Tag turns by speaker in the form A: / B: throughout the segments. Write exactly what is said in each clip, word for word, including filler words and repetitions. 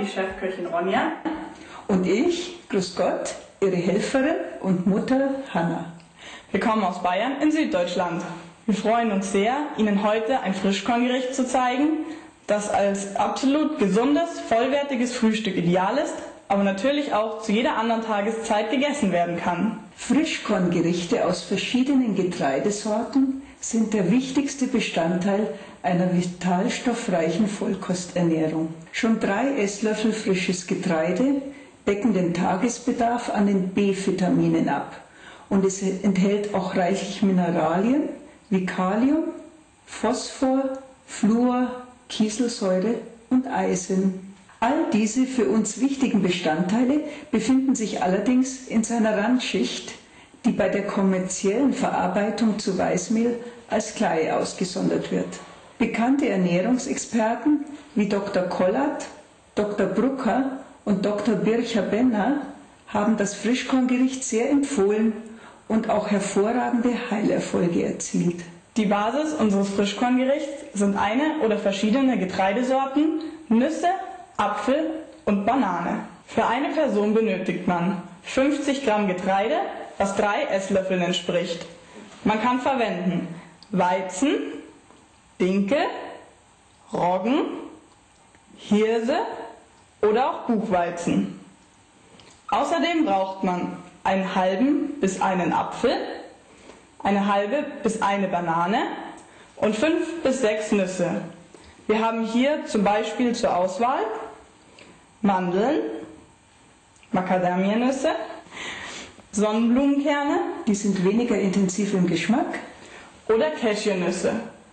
A: die Chefköchin Ronja.
B: Und ich, grüß Gott, Ihre Helferin und Mutter Hanna.
A: Wir kommen aus Bayern in Süddeutschland. Wir freuen uns sehr, Ihnen heute ein Frischkorngericht zu zeigen, das als absolut gesundes, vollwertiges Frühstück ideal ist, aber natürlich auch zu jeder anderen Tageszeit gegessen werden kann.
B: Frischkorngerichte aus verschiedenen Getreidesorten sind der wichtigste Bestandteil einer vitalstoffreichen Vollkosternährung. Schon drei Esslöffel frisches Getreide decken den Tagesbedarf an den B-Vitaminen ab und es enthält auch reichlich Mineralien wie Kalium, Phosphor, Fluor, Kieselsäure und Eisen. All diese für uns wichtigen Bestandteile befinden sich allerdings in seiner Randschicht, die bei der kommerziellen Verarbeitung zu Weißmehl als Kleie ausgesondert wird. Bekannte Ernährungsexperten wie Doktor Kollert, Doktor Brucker und Doktor Bircher-Benner haben das Frischkorngericht sehr empfohlen und auch hervorragende Heilerfolge erzielt.
A: Die Basis unseres Frischkorngerichts sind eine oder verschiedene Getreidesorten, Nüsse, Apfel und Banane. Für eine Person benötigt man fünfzig Gramm Getreide, was drei Esslöffeln entspricht. Man kann verwenden Weizen, Dinkel, Roggen, Hirse oder auch Buchweizen. Außerdem braucht man einen halben bis einen Apfel, eine halbe bis eine Banane und fünf bis sechs Nüsse. Wir haben hier zum Beispiel zur Auswahl Mandeln, Macadamianüsse, Sonnenblumenkerne,
B: die sind weniger intensiv im Geschmack,
A: oder Cashewnüsse.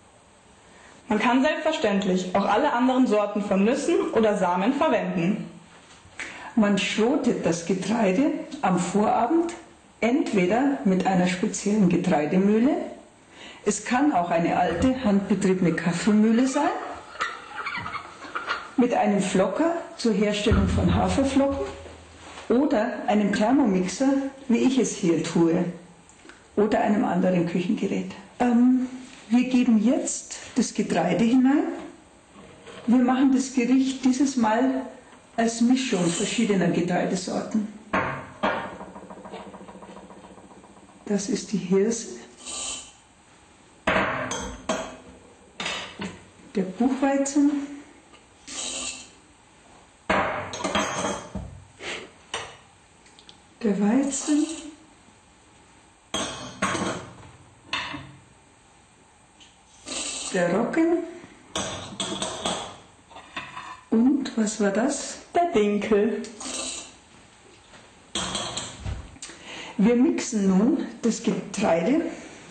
A: Man kann selbstverständlich auch alle anderen Sorten von Nüssen oder Samen verwenden.
B: Man schrotet das Getreide am Vorabend entweder mit einer speziellen Getreidemühle, es kann auch eine alte, handbetriebene Kaffeemühle sein, mit einem Flocker zur Herstellung von Haferflocken oder einem Thermomixer, wie ich es hier tue, oder einem anderen Küchengerät. Ähm, wir geben jetzt das Getreide hinein. Wir machen das Gericht dieses Mal als Mischung verschiedener Getreidesorten. Das ist die Hirse, der Buchweizen, der Weizen, der Roggen und, was war das?
A: Der Dinkel.
B: Wir mixen nun das Getreide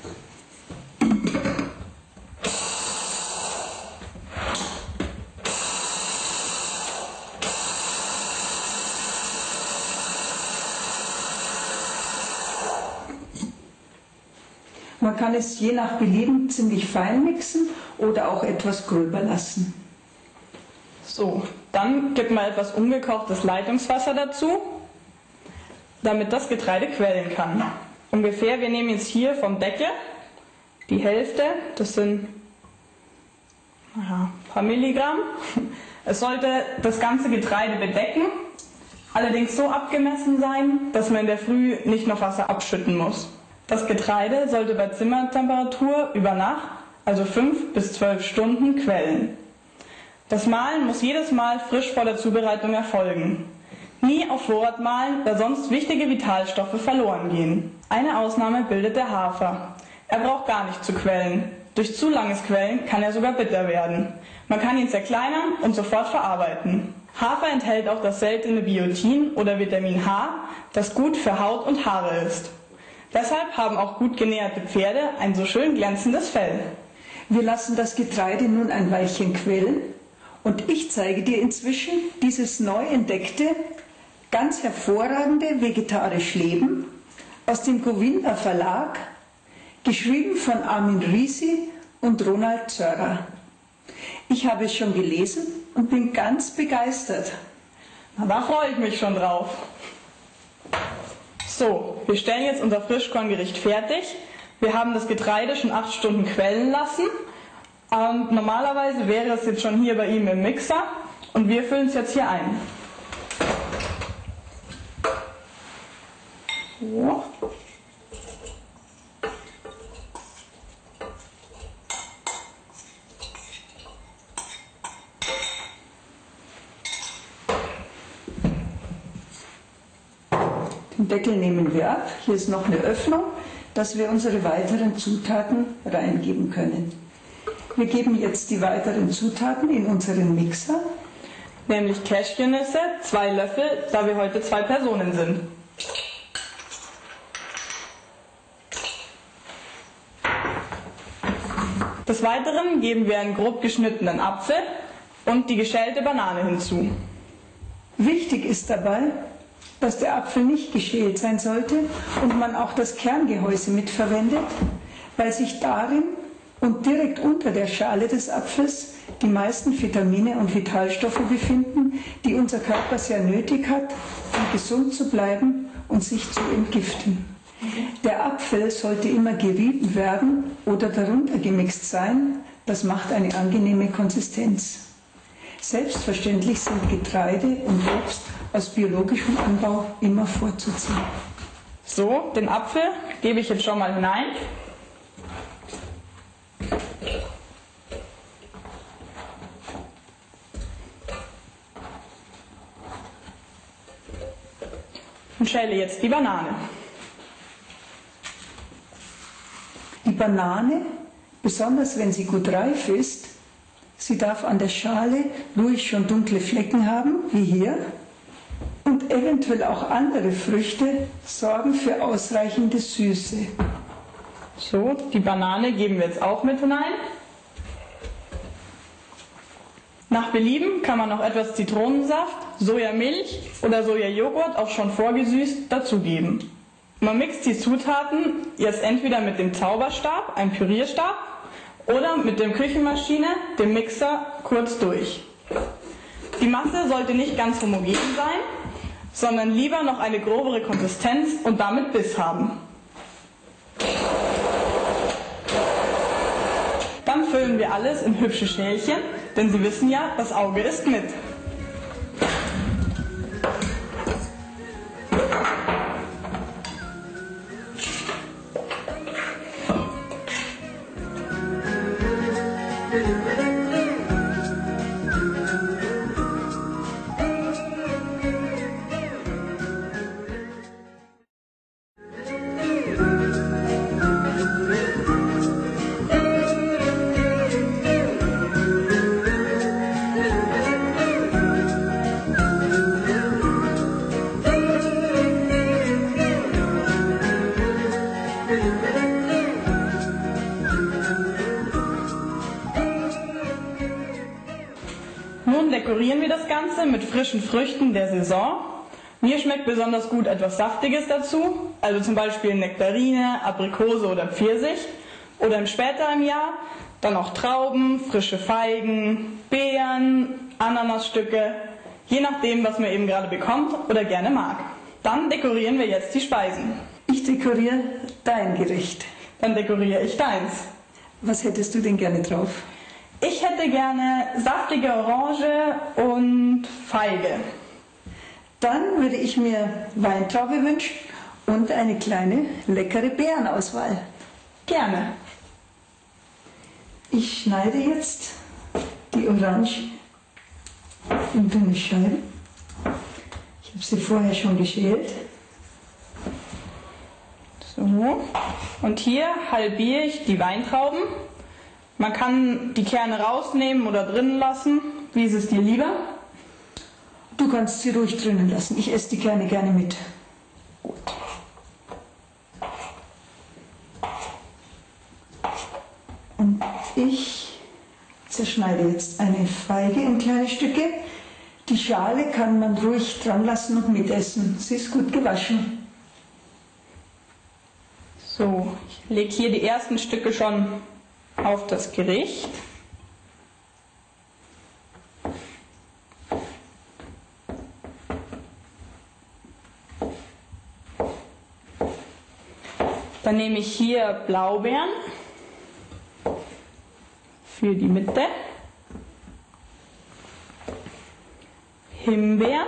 B: Man kann es je nach Belieben ziemlich fein mixen oder auch etwas gröber lassen.
A: So, dann gibt man etwas ungekochtes Leitungswasser dazu, damit das Getreide quellen kann. Ungefähr, wir nehmen jetzt hier vom Deckel die Hälfte, das sind naja, ein paar Milligramm. Es sollte das ganze Getreide bedecken, allerdings so abgemessen sein, dass man in der Früh nicht noch Wasser abschütten muss. Das Getreide sollte bei Zimmertemperatur über Nacht, also fünf bis zwölf Stunden, quellen. Das Mahlen muss jedes Mal frisch vor der Zubereitung erfolgen. Nie auf Vorrat mahlen, da sonst wichtige Vitalstoffe verloren gehen. Eine Ausnahme bildet der Hafer. Er braucht gar nicht zu quellen. Durch zu langes Quellen kann er sogar bitter werden. Man kann ihn zerkleinern und sofort verarbeiten. Hafer enthält auch das seltene Biotin oder Vitamin H, das gut für Haut und Haare ist. Deshalb haben auch gut genährte Pferde ein so schön glänzendes Fell.
B: Wir lassen das Getreide nun ein Weilchen quellen und ich zeige dir inzwischen dieses neu entdeckte, ganz hervorragende Vegetarisch Leben aus dem Govinda Verlag, geschrieben von Armin Risi und Ronald Zörrer. Ich habe es schon gelesen und bin ganz begeistert.
A: Na, da freue ich mich schon drauf. So, wir stellen jetzt unser Frischkorngericht fertig. Wir haben das Getreide schon acht Stunden quellen lassen. Ähm, normalerweise wäre es jetzt schon hier bei ihm im Mixer Und wir füllen es jetzt hier ein. So.
B: Den Deckel nehmen wir ab. Hier ist noch eine Öffnung, dass wir unsere weiteren Zutaten reingeben können. Wir geben jetzt die weiteren Zutaten in unseren Mixer.
A: Nämlich Cashewnüsse, zwei Löffel, da wir heute zwei Personen sind. Des Weiteren geben wir einen grob geschnittenen Apfel und die geschälte Banane hinzu.
B: Wichtig ist dabei, dass der Apfel nicht geschält sein sollte und man auch das Kerngehäuse mitverwendet, weil sich darin und direkt unter der Schale des Apfels die meisten Vitamine und Vitalstoffe befinden, die unser Körper sehr nötig hat, um gesund zu bleiben und sich zu entgiften. Der Apfel sollte immer gerieben werden oder darunter gemixt sein, das macht eine angenehme Konsistenz. Selbstverständlich sind Getreide und Obst aus biologischem Anbau immer vorzuziehen.
A: So, den Apfel gebe ich jetzt schon mal hinein. Und schäle jetzt die Banane.
B: Die Banane, besonders wenn sie gut reif ist, sie darf an der Schale ruhig schon dunkle Flecken haben, wie hier, und eventuell auch andere Früchte sorgen für ausreichende Süße.
A: So, die Banane geben wir jetzt auch mit hinein. Nach Belieben kann man noch etwas Zitronensaft, Sojamilch oder Sojajoghurt auch schon vorgesüßt dazugeben. Man mixt die Zutaten jetzt entweder mit dem Zauberstab, einem Pürierstab, oder mit der Küchenmaschine, dem Mixer, kurz durch. Die Masse sollte nicht ganz homogen sein, sondern lieber noch eine grobere Konsistenz und damit Biss haben. Dann füllen wir alles in hübsche Schälchen, denn Sie wissen ja, das Auge isst mit. Nun dekorieren wir das Ganze mit frischen Früchten der Saison. Mir schmeckt besonders gut etwas Saftiges dazu, also zum Beispiel Nektarine, Aprikose oder Pfirsich. Oder im späteren Jahr dann auch Trauben, frische Feigen, Beeren, Ananasstücke, je nachdem, was man eben gerade bekommt oder gerne mag. Dann dekorieren wir jetzt die Speisen.
B: Ich dekoriere dein Gericht.
A: Dann dekoriere ich deins.
B: Was hättest du denn gerne drauf?
A: Ich hätte gerne saftige Orange und Feige.
B: Dann würde ich mir Weintraube wünschen und eine kleine leckere Beerenauswahl.
A: Gerne.
B: Ich schneide jetzt die Orange in dünne Scheiben. Ich habe sie vorher schon geschält.
A: So. Und hier halbiere ich die Weintrauben. Man kann die Kerne rausnehmen oder drinnen lassen. Wie ist es dir lieber?
B: Du kannst sie ruhig drinnen lassen. Ich esse die Kerne gerne mit.
A: Gut.
B: Und ich zerschneide jetzt eine Feige in kleine Stücke. Die Schale kann man ruhig dran lassen und mitessen. Sie ist gut gewaschen.
A: So, ich lege hier die ersten Stücke schon auf das Gericht. Dann nehme ich hier Blaubeeren für die Mitte. Himbeeren.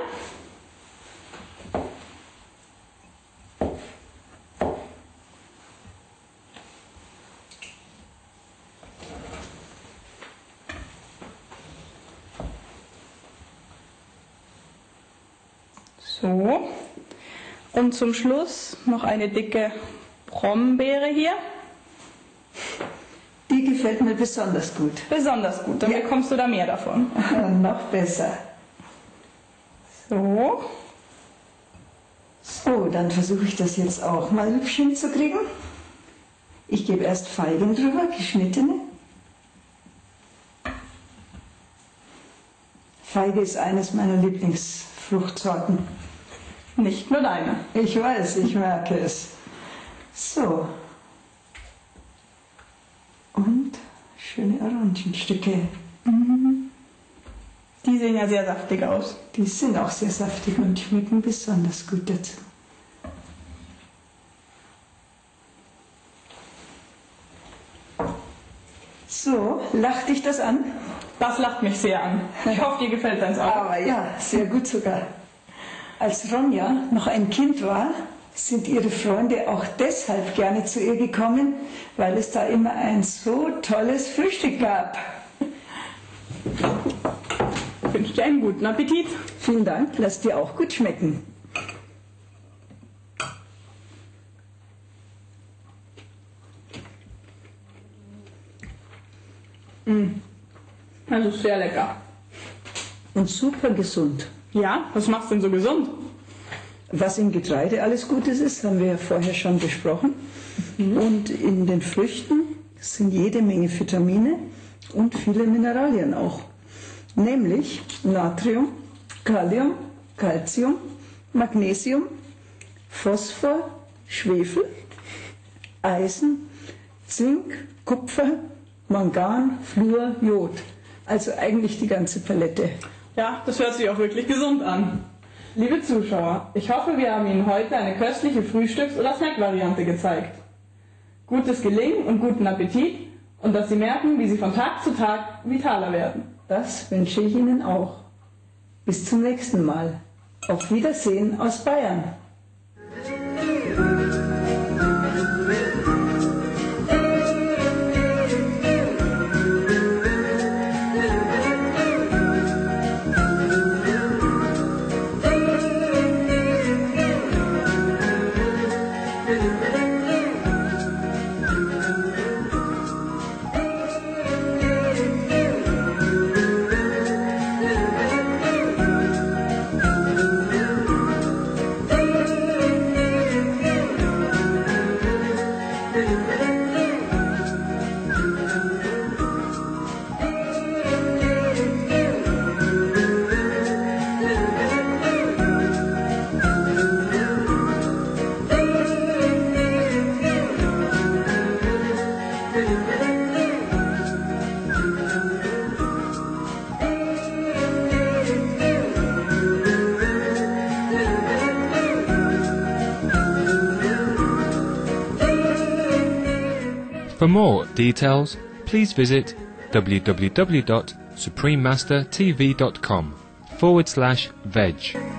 A: So. Und zum Schluss noch eine dicke Brombeere hier.
B: Die gefällt mir besonders gut.
A: Besonders gut, dann
B: Ja.
A: bekommst du da mehr davon.
B: Noch besser.
A: So.
B: So, dann versuche ich das jetzt auch mal hübsch hinzukriegen. Ich gebe erst Feigen drüber, geschnittene. Feige ist eines meiner Lieblingsfruchtsorten.
A: Nicht nur deine.
B: Ich weiß, ich merke es. So. Und schöne Orangenstücke.
A: Die sehen ja sehr saftig aus.
B: Die sind auch sehr saftig und schmecken besonders gut dazu. So, lacht dich das an?
A: Das lacht mich sehr an. Ich hoffe, dir gefällt deins auch.
B: Aber ja, sehr gut sogar. Als Ronja noch ein Kind war, sind ihre Freunde auch deshalb gerne zu ihr gekommen, weil es da immer ein so tolles Frühstück gab.
A: Ich wünsche dir einen guten Appetit.
B: Vielen Dank, lass dir auch gut schmecken.
A: Also sehr lecker.
B: Und super gesund.
A: Ja, was machst du denn so gesund?
B: Was im Getreide alles Gutes ist, haben wir ja vorher schon besprochen. Und in den Früchten sind jede Menge Vitamine und viele Mineralien auch. Nämlich Natrium, Kalium, Calcium, Magnesium, Phosphor, Schwefel, Eisen, Zink, Kupfer, Mangan, Fluor, Jod. Also eigentlich die ganze Palette.
A: Ja, das hört sich auch wirklich gesund an. Liebe Zuschauer, ich hoffe, wir haben Ihnen heute eine köstliche Frühstücks- oder Snack-Variante gezeigt. Gutes Gelingen und guten Appetit und dass Sie merken, wie Sie von Tag zu Tag vitaler werden.
B: Das wünsche ich Ihnen auch. Bis zum nächsten Mal. Auf Wiedersehen aus Bayern.
C: For more details, please visit w w w dot supreme master t v dot com forward slash veg.